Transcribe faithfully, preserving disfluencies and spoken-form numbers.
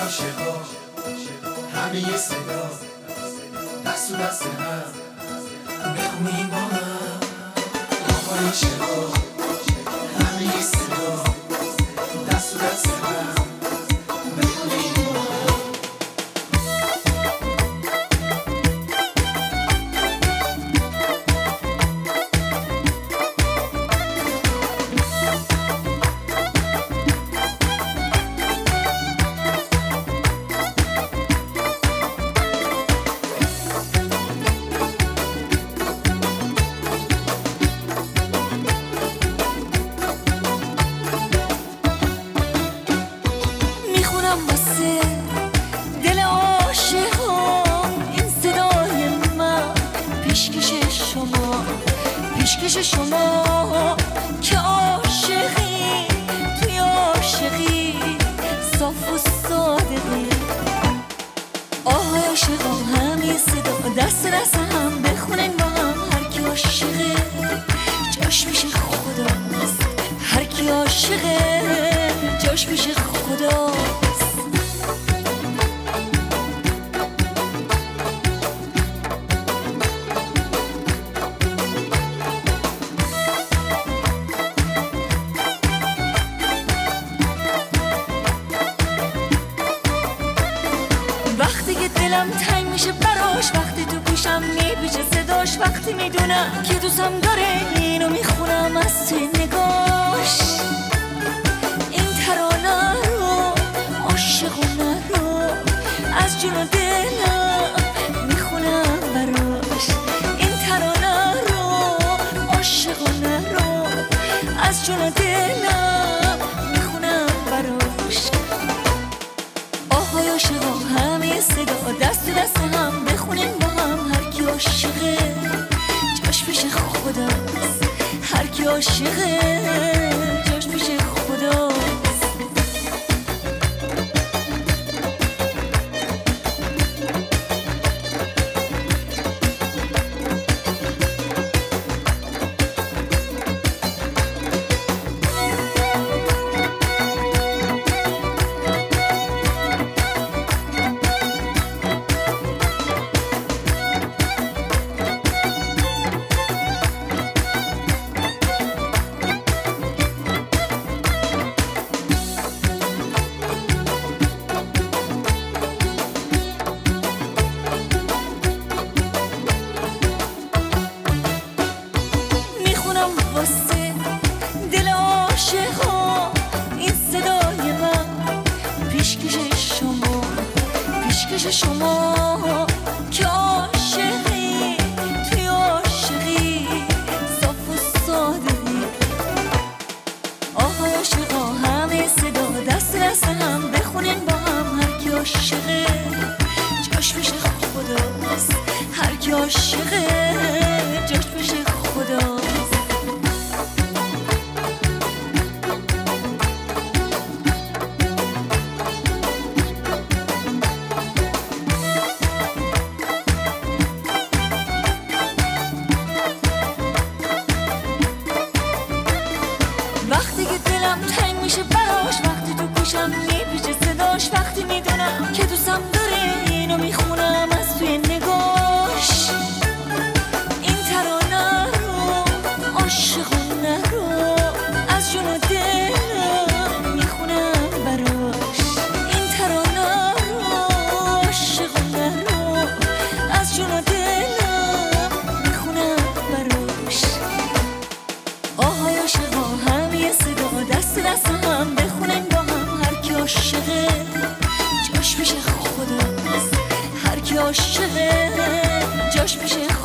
عاشقا همه یه صدا دست و دست هم بخونیم با هم. آقای عاشقا همه یه صدا دست و دست هم بخونیم با هم. واسه دل عاشقا این صدای من، پیشکش شما پیشکش شما که عاشقی توی عاشقی صاف و صادقی. آهای عاشقا همین صدا دست دست هم بخونن با هم. هر کی عاشقه جاش پیش خداست، هر کی عاشقه جاش پیش خداست. وقتی که دلم تنگ میشه براش، وقتی تو گوشم میپیچه صداش، وقتی میدونم که دوستم داره اینو میخونم از توی نگاش. این ترانه رو عاشقونه رو از جون و دلم میخونم براش. این ترانه رو عاشقونه رو از جون و دلم میخونم براش. آهای عاشقا همه صدا دست دست هم بخونیم با هم. هر کی عاشقه جاش پیش خداست، هر کی عاشقه جاش پیش خداست. واسه دل عاشقا این صدای من، پیشکش شما پیشکش شما که عاشقی توی عاشقی صاف و صادقی. آهای عاشقا همه صدا دست دست هم بخونین با هم. هر کی عاشقه جاش پیش خداست، هر کی عاشقه جاش پیش خداست. وقتی که دلم تنگ میشه براش، وقتی تو گوشم میپیچه صداش، وقتی میدونم که دوستم داره اینو میخونم از توی نگاش. این ترانه رو عاشقونه رو از جون و دلم میخونم براش. این ترانه رو عاشقونه رو از جون و دلم میخونم براش. آهای عاشقا همه صدا دست دست هم بخونن با هم. هر کی عاشقه جاش پیش خداست، هر کی عاشقه جاش پیش